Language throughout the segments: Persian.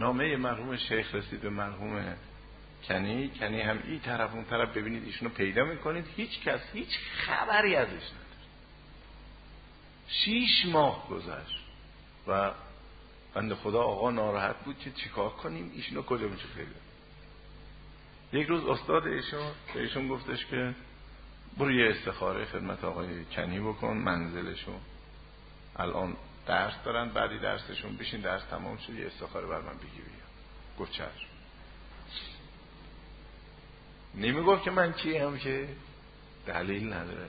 نامه مرحوم شیخ رسید به مرحوم کنی هم این طرف اون طرف، ببینید ایشونو پیدا میکنید، هیچ کس هیچ خبری ازش نداره. 6 ماه گذشت و بنده خدا آقا ناراحت بود که چیکار کنیم، ایشونو کجا میشه پیدا. یک روز استاد ایشون گفتش که برو یه استخاره خدمت آقای کنی بکن، منزلشون الان درس دارن، بعدی درسشون بشین، درس تمام شد یه استخاره بر من بگی بیا. گفت چشم. نمیگفت که من کیم، که دلیل نداره.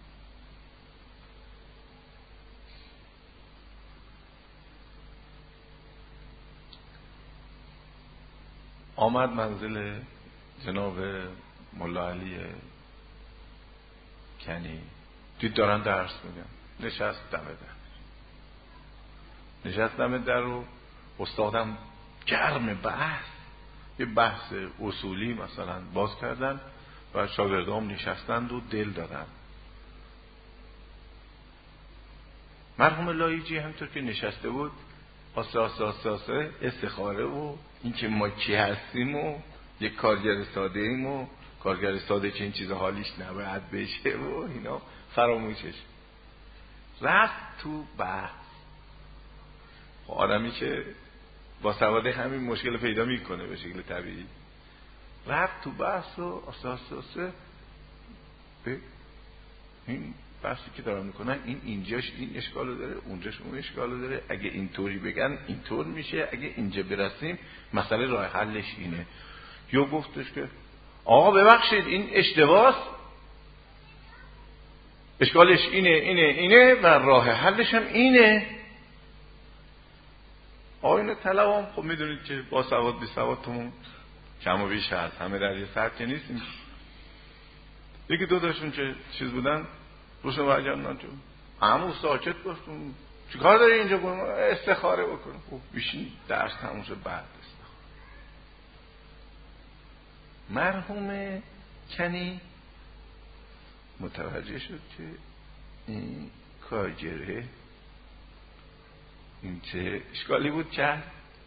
آمد منزل جناب ملا علی کنی، دید دارن درس میگن، نشست دم در رو استادم گرم بحث، یه بحث اصولی مثلا باز کردن و شاگردام نشستند و دل دادن. مرحوم لایجی همطور که نشسته بود آسه استخاره و این که ما کی هستیم و یک کارگر ساده ایم و کارگر ساده که این چیز حالیش نباید بشه و اینا فراموشش رفت تو بحث. آدمی که با سواد همین مشکل پیدا میکنه به شکل طبیعی، رفت تو بحث و آسه این بحثی که دارم میکنن اینجاش این اشکالو داره، اونجاش اون اشکالو داره، اگه اینطوری بگن اینطور میشه، اگه اینجا برسیم مسئله راه حلش اینه. یا گفتش که آقا ببخشید این اشتباهه، اشکالش اینه و راه حلش هم اینه. آینه طلبم خب میدونید که با سواد بی سواد تومون کم و بیش هست، همه در یه سطح که نیستیم. یکی دو تاشون که چیز بودن روشون برگردن تو عمو ساکت باشتون، چیکار داری اینجا کنم؟ استخاره بکنم. خب بیشین درس تموم شد بعد استخاره. مرحوم کنی متوجه شد که این کارگره این چه اشکالی بود کرد.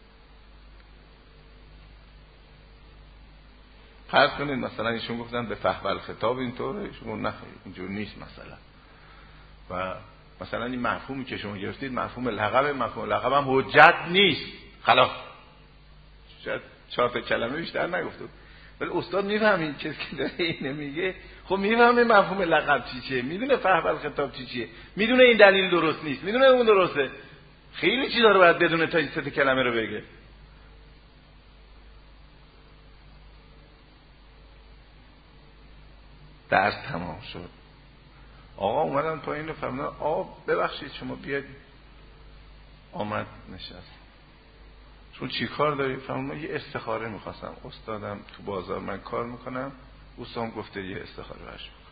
فرض کنید مثلا ایشون گفتن به فحوى الخطاب اینطوره، ایشون نخیر اینجور نیست مثلا. و مثلا این مفهومی که شما گرفتید مفهوم لقب هم حجت نیست، خلاص شاید 4 تا کلمه بیشتر نگفتید، ولی استاد میفهمید کسی که داره اینه میگه خب میفهمه مفهوم لقب چیه، میدونه فحوى الخطاب چیه، میدونه این دلیل درست نیست، میدونه اون درسته. خیلی چیزا رو باید بدونه تا این 3 تا کلمه رو بگه. درس تمام شد، آقا اومدن پایین رو فرمودن آقا ببخشید شما بیاید. آمد نشست. چون چی کار داری؟ فرمودن یه استخاره میخواستم، استادم تو بازار من کار میکنم، استادم گفته یه استخاره برش بکن.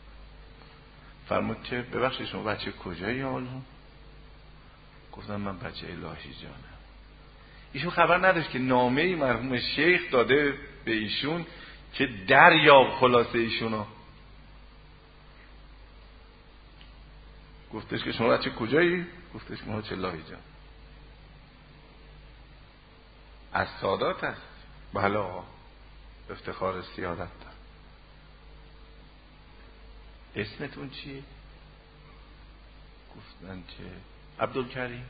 فرمود که ببخشید شما بچه کجایی حالا؟ گفتم من بچه الهی جانم. ایشون خبر نداشت که نامه‌ای مرحوم شیخ داده به ایشون که دریاب خلاصه ایشونو. گفتش که شما بچه کجایی؟ گفتش که ما چه الهی جان. از سادات هست؟ بله آقا، افتخار سیادت دار. اسمتون چیه؟ گفتن که عبدالکریم.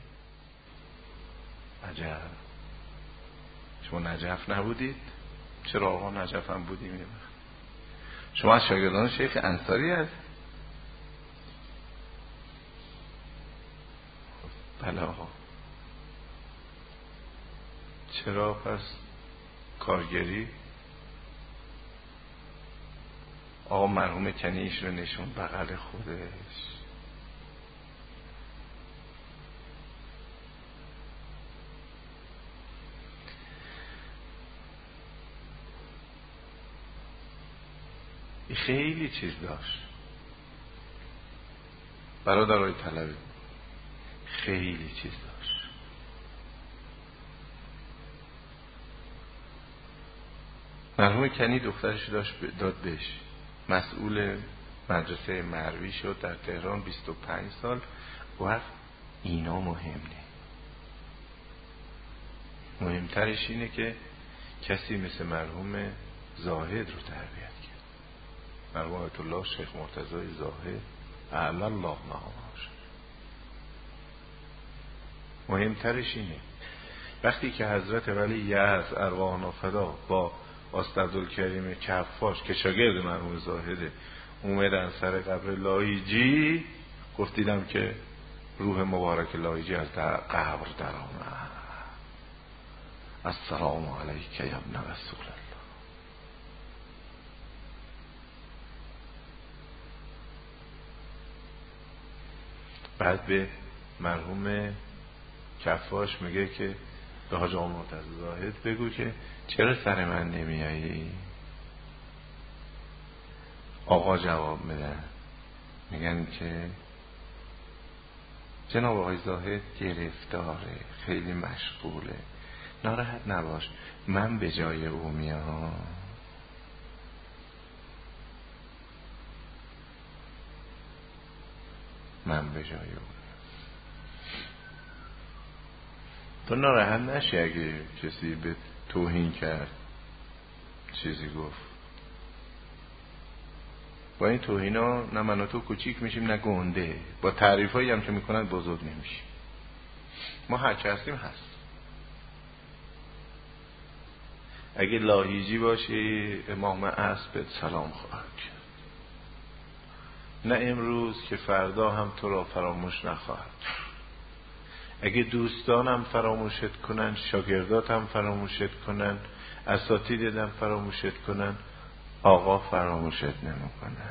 عجب، شما نجف نبودید؟ چرا آقا نجف هم بودیم؟ شما از شاگردان شیخ انصاری هست؟ بله آقا. چرا پس کارگری؟ آقا مرحوم کنیش رو نشون بغل خودش. خیلی چیز داشت برادرای طلبه، خیلی چیز داشت. مرحوم کنی دخترش داشت داد بهش، مسئول مدرسه مروی شد در تهران، 25 سال. گفت اینا مهم نه، مهمترش اینه که کسی مثل مرحوم زاهد رو تربیت کرد. مرحوم آیت الله شیخ مرتضی زاهد اعلی الله مقامش. مهمترش اینه وقتی که حضرت ولی یزد ارواحنا فدا با استعدالکریم کفاش که شاگرد مرحوم زاهده اومدن سر قبر لایجی، گفت دیدم که روح مبارک لایجی از قبر در آمد. السلام علیک یا ابن رسول الله. بعد به مرحوم کفاش میگه که به حاج آقا معتز زاهد بگو که چرا سر من نمیایی؟ آقا جواب میدن، میگن که جناب آقای زاهد گرفتاره، خیلی مشغوله، ناراحت نباش، من به جای او میام. من به جای او. تو ناراحت نشی اگه کسی به توهین کرد، چیزی گفت. با این توهینا نه من و تو کوچیک میشیم نه گنده. با تعریفایی هم که میکنن بزرگ نمیشیم. ما هر چه هستیم هست. اگه لاهیجی باشی امام عصر سلام خواهد کرد، نه امروز که فردا هم تو را فراموش نخواهد. اگه دوستانم فراموشت کنن، شاگرداتم فراموشت کنن، اساتیدم فراموشت کنن، آقا فراموشت نمیکنه.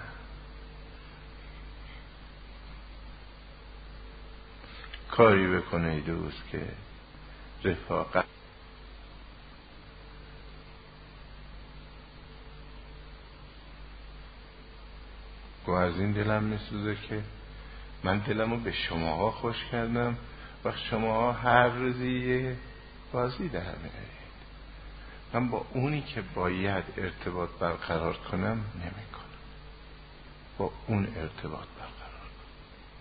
کاری بکنه ای دوست که رفاقت و از این دلم میسوزه که من دلمو به شماها خوش کردم و شماها هر روزی یه بازی در میارید. من با اونی که باید ارتباط برقرار کنم نمی کنم. با اون ارتباط برقرار کنم.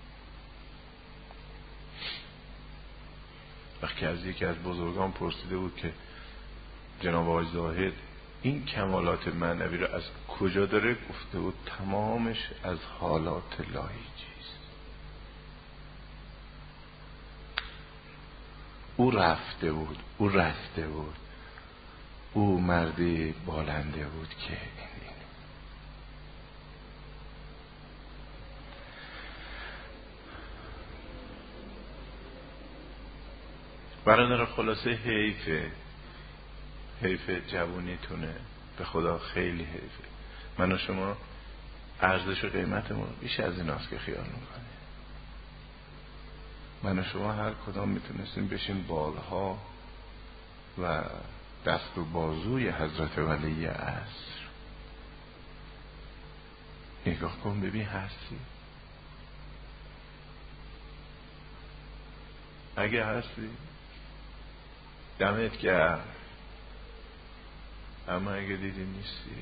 وقتی از یکی از بزرگان پرسیده بود که جناب آقای زاهد این کمالات معنوی رو از کجا داره، گفته بود تمامش از حالات لاهیجیست. او رفته بود، او رفته بود، او مردی بالنده بود که این برادر. خلاصه حیف جوونیتونه، به خدا خیلی حیفه. من و شما ارزش و قیمتمون بیش از این است که خیال میکنه. من و شما هر کدام میتونستیم بشیم بالها و دست و بازوی حضرت ولی عصر. نگاه کن ببین هستی. اگه هستی دمت گرم، اما اگه دیدی نیستی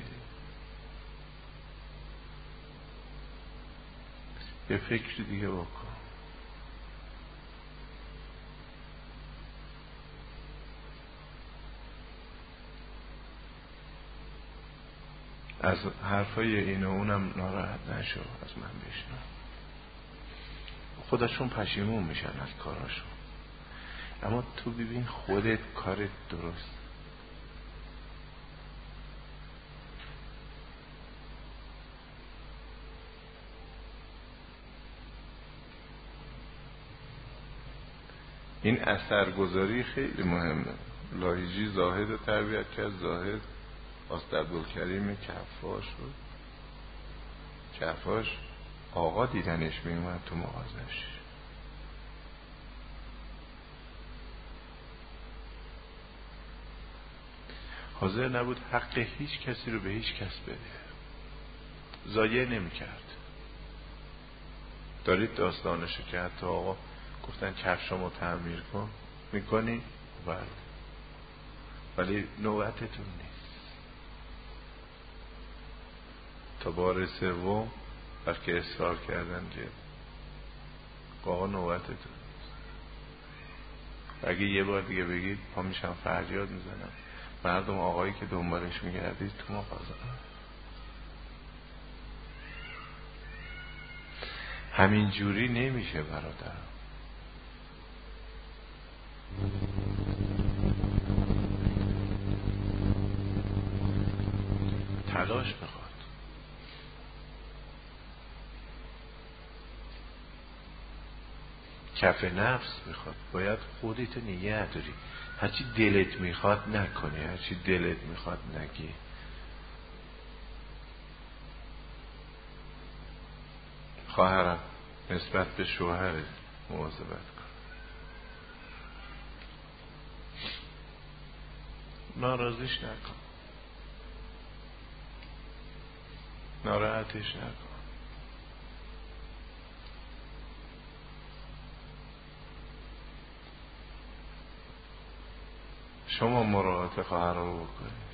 یه فکر دیگه بکن. از حرفای این و اونم ناراحت نشو، از من بشنو. خودشون پشیمون میشن از کاراشون، اما تو ببین خودت کارت درست. این اثرگذاری خیلی مهمه. لاهیجی زاهد رو تربیت کرد. زاهد استعدالکریم کفاش بود. کفاش آقا دیدنش میومد تو مغازش. حاضر نبود حق هیچ کسی رو به هیچ کس بده، ضایع نمی کرد. دارید داستانشو که حتی آقا گفتن کفشامو تعمیر کن، میکنی؟ بله، ولی نوبتتون نیست. تا بار سوم وقتی اصرار کردن که آقا نوبتتون نیست. اگه یه بار دیگه بگید پا میشم فریاد میزنم. مردم آقایی که دنبالش میگردید تو مغازه. همین جوری نمیشه برادر. تلاش میخواد. کف نفس میخواد. باید خودت نگه داری. هرچی دلت میخواد نکنی، هرچی دلت میخواد نگی. خواهرم نسبت به شوهرت مواظبت کن. ناراضیش نکن، ناراحتش نکن. شما مراعات خواهر رو بکنید.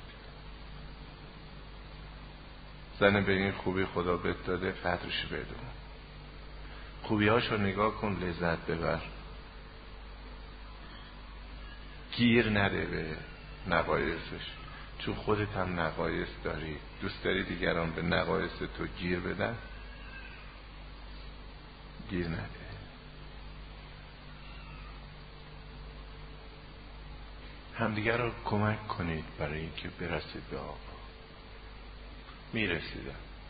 زن به این خوبی خدا بهت داده، قدرش بدون. خوبیاشو نگاه کن، لذت ببر. گیر نده به نقایصش، چون خودت هم نقایص داری. دوست داری دیگران به نقایص تو گیر بدن؟ گیر نده. همدیگر رو کمک کنید برای اینکه برسید به آقا. میرسیدم،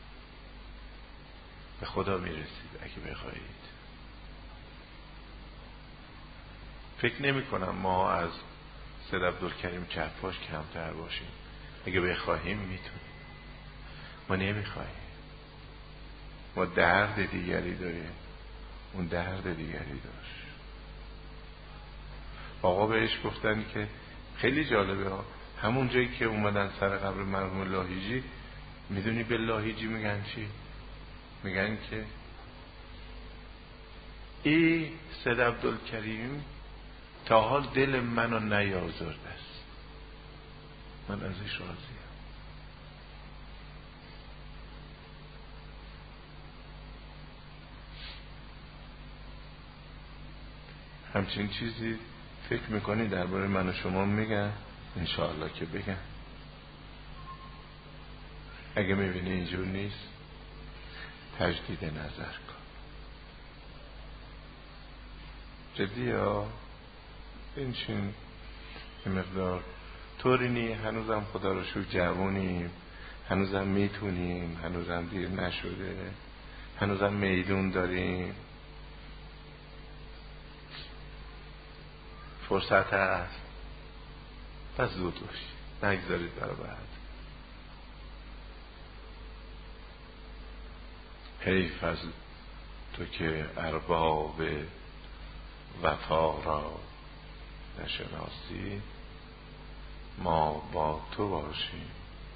به خدا میرسید اگه بخواهید. فکر نمی کنم ما از سید عبدالکریم کفاش کمتر باشیم. اگه بخواهیم میتونیم. ما نمیخواهیم. ما درد دیگری داریم، اون درد دیگری داشت. آقا بهش گفتن که خیلی جالبه ها، همون جایی که اومدن سر قبر مرحوم لاهیجی، میدونی به لاهیجی میگن چی؟ میگن که ای سید عبدالکریم تا حال دل منو نیازرده است، من ازش راضیم. همچین چیزی فکر میکنی درباره من و شما میگن؟ انشاءالله که بگن. اگه میبینی اینجور نیست، تجدید نظر کن. جدی ها، این چین یه مقدار طوری نی. هنوزم خدا رو شکر جوونیم، هنوزم میتونیم، هنوزم دیر نشده، هنوزم میدون داریم، فرصت هست. پس زود باشی، نگذارید برای بعد. حیف از تو که ارباب وفا را نشناسی، ما با تو باشیم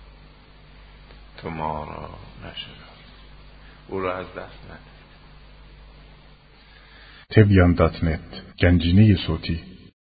تو ما را نشناسی. او را از دست ندید. تبیان.net گنجینه صوتی